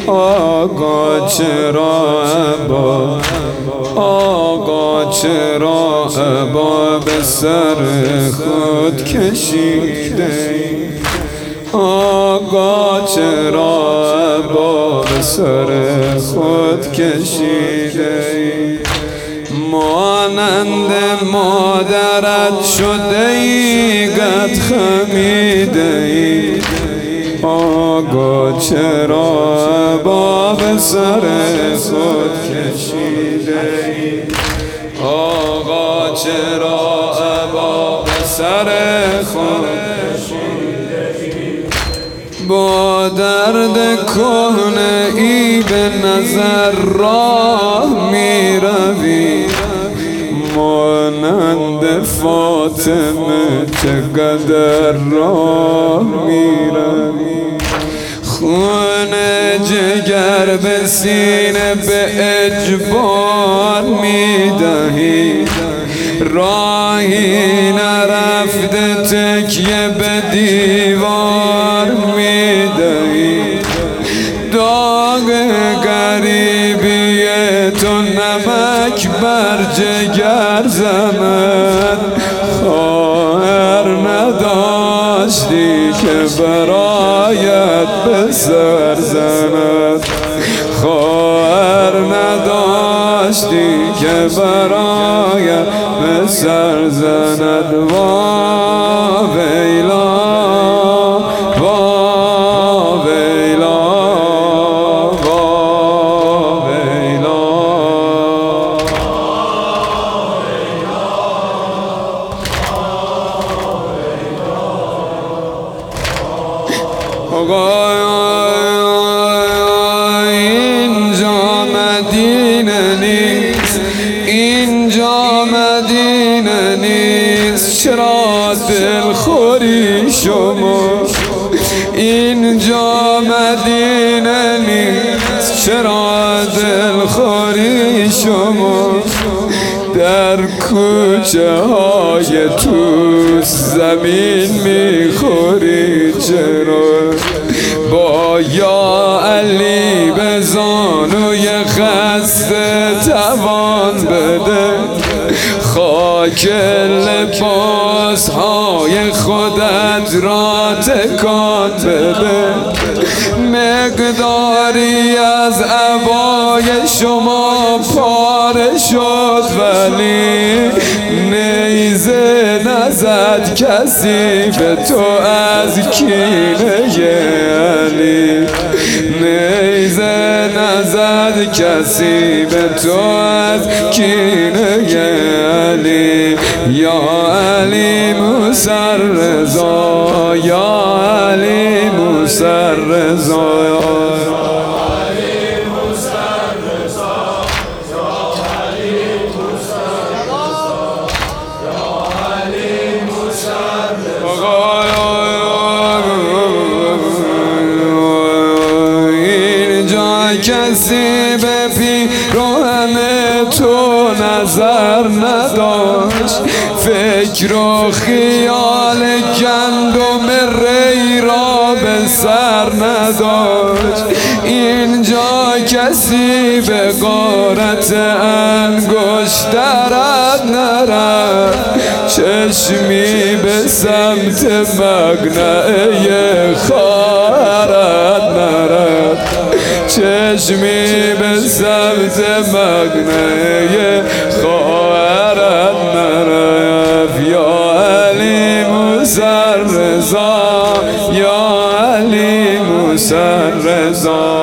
آقا چرا ابا، آقا چرا ابا به سر خود کشیده، آقا چرا ابا به سر خود کشیده، مانند مادرت شده ای قد خمیده ای، آقا چرا ابا به سر خود کشیده ای، آقا چرا ابا به سر خود کشیده ای، با درد کهنه ای به نظر راه می روی، مانند فاطمه چقدر راه می روی، خون جگر به سینه به اجبار می دهی، راهی نرفته تکیه به دیوار می دهی، داغ غریبی تو نمک بر جگر زند، خواهر نداشتی که برایت به سر زند، خواهر نداشتی که برایت به سر زند، وا ویلا وا ویلا وا ویلا. آقا اینجا مدینه نیست، اینجا مدینه نیست، چرا دلخوری شما، اینجا مدینه نیست، چرا دلخوری شما، در کوچه های توس زمین میخوری چرا، با یا علی به زانوی خسته توان بده، خاک لباس های خودت را تکان بده، مقداری از عبای شما پاره شد ولی نیزه نزد کسی به تو از کینه علی، نیزه نزد کسی به تو از کینه علی، یا علی موسی رضا، یا علی موسی رضا، کسی به پیراهن تو نظر نداشت، فکر و خیال گندم ری را به سر نداشت، اینجا کسی به غارت انگشترت نرفت، چشمی به سمت مقنعه خواهرت نرفت، چشمی به سمت مقنعه خواهرت نرفت، یا علی موسی رضا، یا علی موسی رضا.